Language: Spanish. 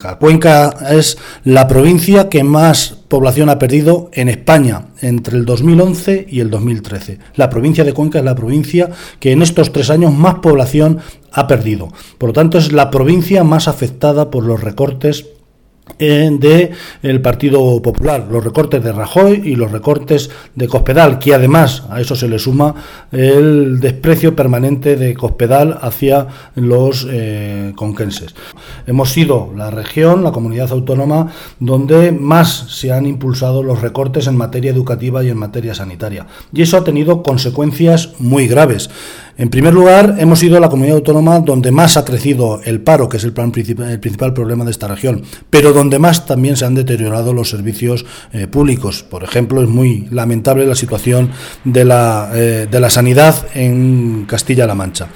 Cuenca. Cuenca es la provincia que más población ha perdido en España entre el 2011 y el 2013. La provincia de Cuenca es la provincia que en estos 3 años más población ha perdido. Por lo tanto, es la provincia más afectada por los recortes del Partido Popular, los recortes de Rajoy y los recortes de Cospedal, que además a eso se le suma el desprecio permanente de Cospedal hacia los conquenses. Hemos sido la región, la comunidad autónoma, donde más se han impulsado los recortes en materia educativa y en materia sanitaria, y eso ha tenido consecuencias muy graves. En primer lugar, hemos sido la comunidad autónoma donde más ha crecido el paro, que es el principal problema de esta región, pero donde más también se han deteriorado los servicios públicos. Por ejemplo, es muy lamentable la situación de la sanidad en Castilla-La Mancha.